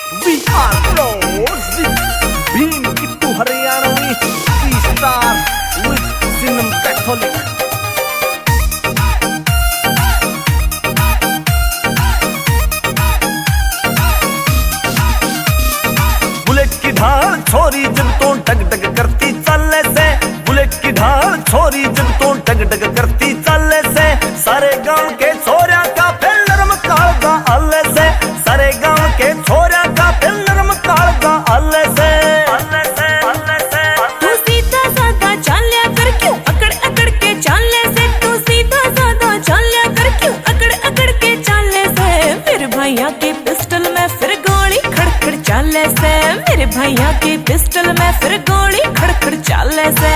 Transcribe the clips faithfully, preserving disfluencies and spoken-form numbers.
We are close with Bhim Kittu Haryanvi, we star with Sinam Catholic. Bullet की ढाल छोरी जब तो डग डग करती चलने से, बुलेट की ढाल छोरी जब तो डग डग करती चलने से, सारे गांव के छोरिया का फिर नरम कालगा अल्ले से, सारे गांव के छोरिया का फिर नरम कालगा अल्ले से, अल्ले से, अल्ले से। तू सीधा साधा चल लिया कर क्यों अकड़ अकड़ के चलने से, तू सीधा साधा चल लिया कर क्यों अकड़ अकड़ के चलने से, मेरे भैया के पिस्टल में फिर गोली खड़खड़ चलने से, मेरे भैया के पिस्टल में फिर गोली खड़खड़ चलने से।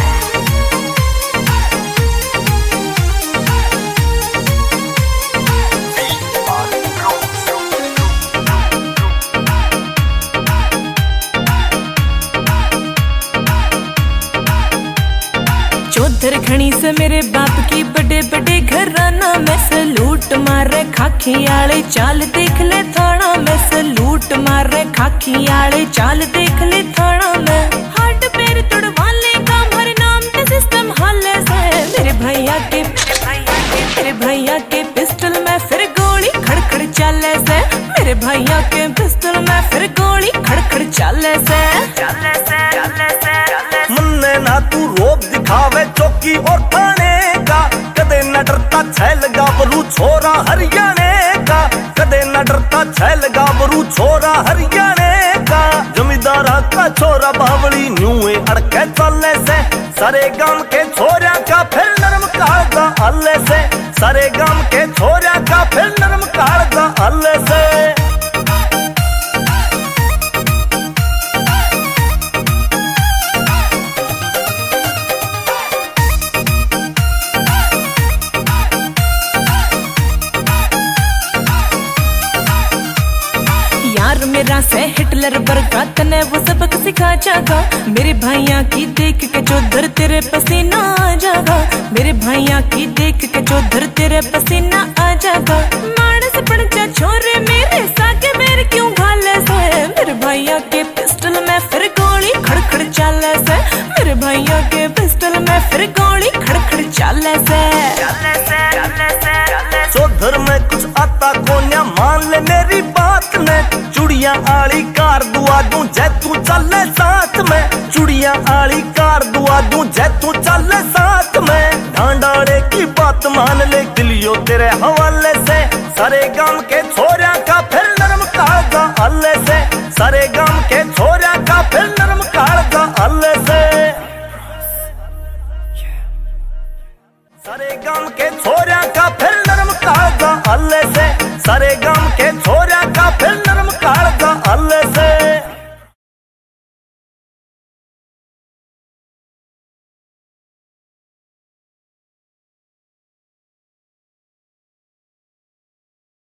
चौधर खणी से मेरे बाप की बड़े बड़े घराना में सलूट मारे खाखी आले चाल देख ले थाना में, सलूट मारे खाखी आले चाल देख ले थाना में, हाथ पैर तोड़वा लेगा हमारे नाम पे सिस्टम हाले से, मेरे भैया के मेरे भैया के पिस्टल में फिर गोली खड़खड़ चले से, मेरे भैया के पिस्टल में फिर गोली खड़खड़ चले से, चले से, चले से, चले से। मुन्ने ना तू रोब दिखावे चौकी और थाने का, कदे न डरता छैल गाबरू छोरा हरियाणे का, कदे न डरता छैल गाबरू छोरा हरियाणे का, जमींदारा का छोरा बावली न्यूए अड़के चलने से, सारे गांव के छोरा का फिर नरम कालगा अल्ले से, सारे गांव के छोरा का फिर नरम कालगा अल्ले से। यार मेरा से हिटलर बरका तने वो सबक सिखा जागा, मेरे भैया की देख के चौधर तेरे पसीना आ जागा, मेरे भैया की देख के चौधर तेरे पसीना आ जागा, मानस पड़ जा छोरे मेरे सागे मेरे क्यों घाले से, मेरे भैया के पिस्टल में फिर गोली खड़खड़ चले से, मेरे भैया के पिस्टल में फिर गोली खड़खड़ चले से, चले से, चले से, चले से। चौधर में कुछ आता कोन्या मान ले मेरी बात ने, चुड़िया आली कार दुआ दूं जै तू चले साथ में, चुड़िया आली कार दुआ दूं जै तू चले साथ में, ढांडाड़े की बात मान ले दिलियो तेरे हवाले से, सारे गांव के छोरिया का फिर